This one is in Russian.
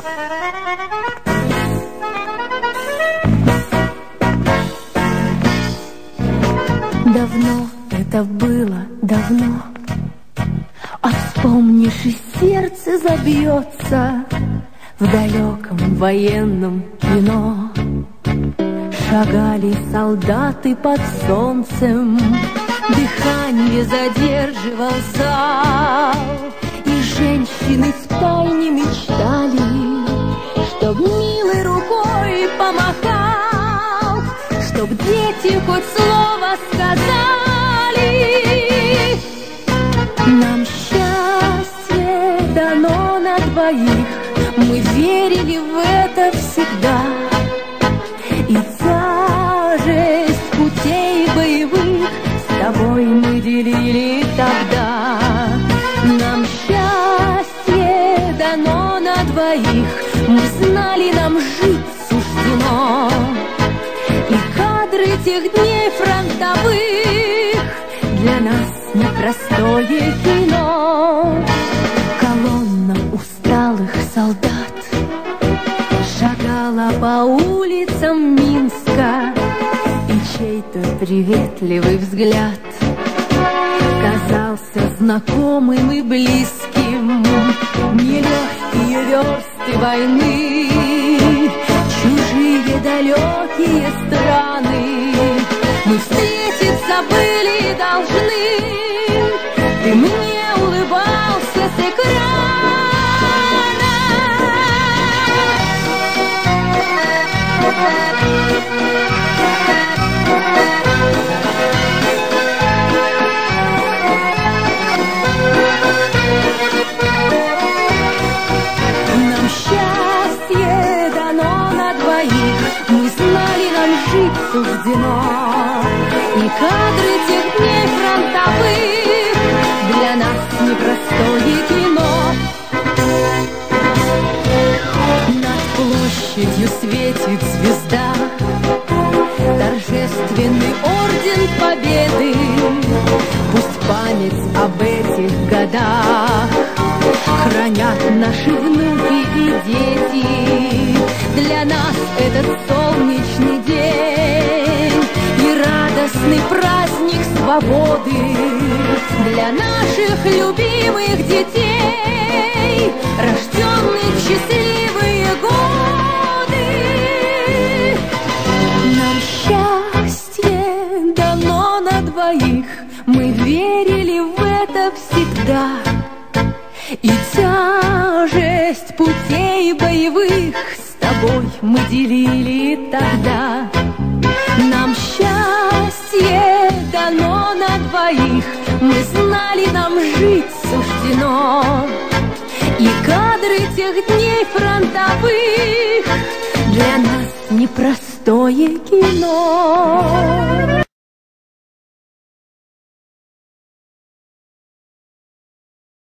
Давно это было, давно, а вспомнишь, и сердце забьется в далеком военном кино. Шагали солдаты под солнцем, дыхание задерживал зал, и женщины втайне мечтали, чтоб милой рукой помахал, чтоб дети хоть слово сказали. Нам счастье дано на двоих, мы верили в это всегда, и тяжесть путей боевых с тобой мы делили тогда. Нам счастье дано на двоих, мы знали, нам жить суждено, и кадры тех дней фронтовых для нас непростое кино. Колонна усталых солдат шагала по улицам Минска, и чей-то приветливый взгляд казался знакомым и близким. Нелегкие версты войны, чужие далекие страны, мы встретиться были должны. Ты мне улыбался с экрана. Нам счастье дано на двоих, мы знали, нам жить суждено, и кадры тех дней фронтовых для нас непростое кино. Над площадью светит звезда, торжественный орден победы. Пусть память об этих годах хранят наши внуки и дети. Для нас этот солнечный день и радостный праздник свободы, для наших любимых детей, рожденных в счастливые годы. Нам счастье дано на двоих, мы верили в это всегда, и тяжесть путей боевых с тобой мы делили тогда. Нам счастье дано на двоих, мы знали, нам жить суждено, и кадры тех дней фронтовых для нас непростое кино.